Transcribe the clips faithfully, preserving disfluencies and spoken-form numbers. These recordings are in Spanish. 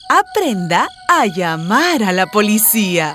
Aprenda a llamar a la policía.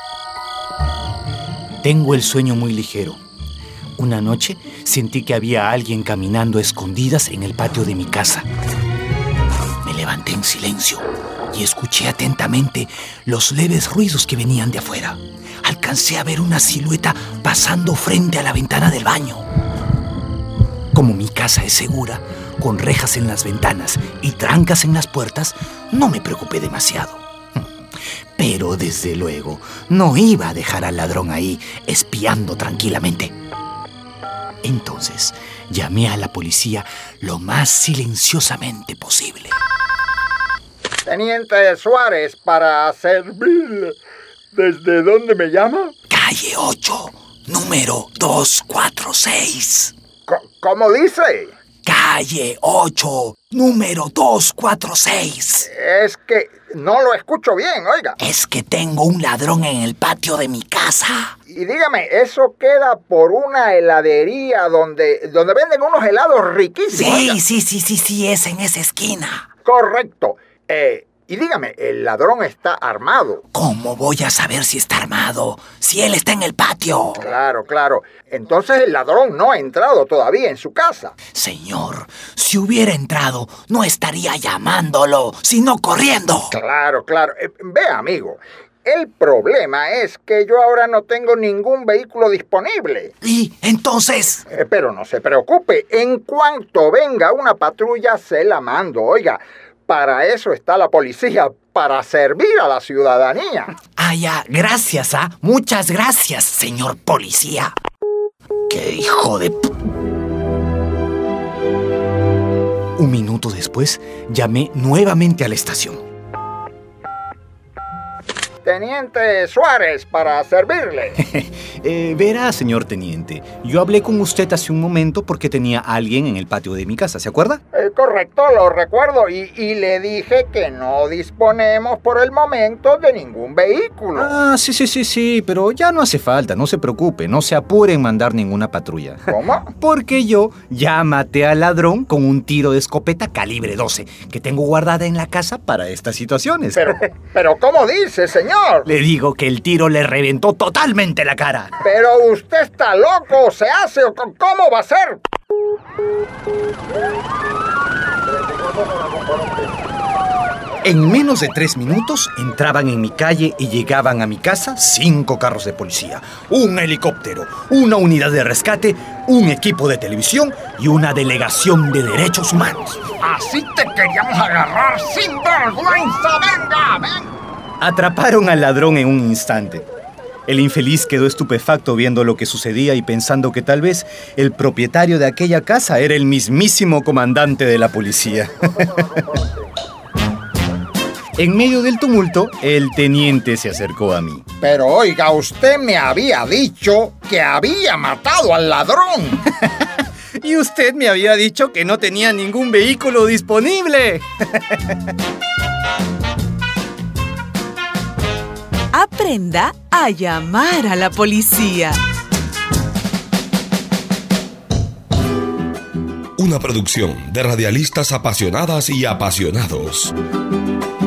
Tengo el sueño muy ligero. Una noche sentí que había alguien caminando a escondidas en el patio de mi casa. Me levanté en silencio y escuché atentamente los leves ruidos que venían de afuera. Alcancé a ver una silueta pasando frente a la ventana del baño. Como mi casa es segura, con rejas en las ventanas y trancas en las puertas, no me preocupé demasiado. Pero desde luego no iba a dejar al ladrón ahí espiando tranquilamente. Entonces llamé a la policía lo más silenciosamente posible. Teniente Suárez, para servir. ¿Desde dónde me llama? Calle ocho, número doscientos cuarenta y seis. ¿Cómo dice? Calle ocho, número doscientos cuarenta y seis. Es que no lo escucho bien, oiga. Es que tengo un ladrón en el patio de mi casa. Y dígame, ¿eso queda por una heladería donde, donde venden unos helados riquísimos? Sí, oiga. sí, sí, sí, sí, es en esa esquina. Correcto. Eh... Y dígame, ¿el ladrón está armado? ¿Cómo voy a saber si está armado? Si él está en el patio. Claro, claro. Entonces el ladrón no ha entrado todavía en su casa. Señor, si hubiera entrado, no estaría llamándolo, sino corriendo. Claro, claro. Eh, vea, amigo, el problema es que yo ahora no tengo ningún vehículo disponible. ¿Y entonces? Eh, pero no se preocupe. En cuanto venga una patrulla, se la mando. Oiga, para eso está la policía, para servir a la ciudadanía. Ah, ya, gracias, ¿ah? Muchas gracias, señor policía. ¡Qué hijo de... p... Un minuto después, llamé nuevamente a la estación. Teniente Suárez, para servirle. eh, verá, señor teniente, yo hablé con usted hace un momento porque tenía a alguien en el patio de mi casa, ¿se acuerda? Eh, correcto, lo recuerdo, y, y le dije que no disponemos por el momento de ningún vehículo. Ah, sí, sí, sí, sí, pero ya no hace falta, no se preocupe, no se apure en mandar ninguna patrulla. ¿Cómo? Porque yo ya maté al ladrón con un tiro de escopeta calibre doce, que tengo guardada en la casa para estas situaciones. Pero, pero ¿cómo dice, señor? Le digo que el tiro le reventó totalmente la cara. Pero usted está loco, ¿se hace o cómo va a ser? En menos de tres minutos entraban en mi calle y llegaban a mi casa cinco carros de policía, un helicóptero, una unidad de rescate, un equipo de televisión y una delegación de derechos humanos. Así te queríamos agarrar sin vergüenza, venga, ven. Atraparon al ladrón en un instante. El infeliz quedó estupefacto viendo lo que sucedía y pensando que tal vez el propietario de aquella casa era el mismísimo comandante de la policía. En medio del tumulto, el teniente se acercó a mí. Pero oiga, usted me había dicho que había matado al ladrón. Y usted me había dicho que no tenía ningún vehículo disponible. Aprenda a llamar a la policía. Una producción de radialistas apasionadas y apasionados.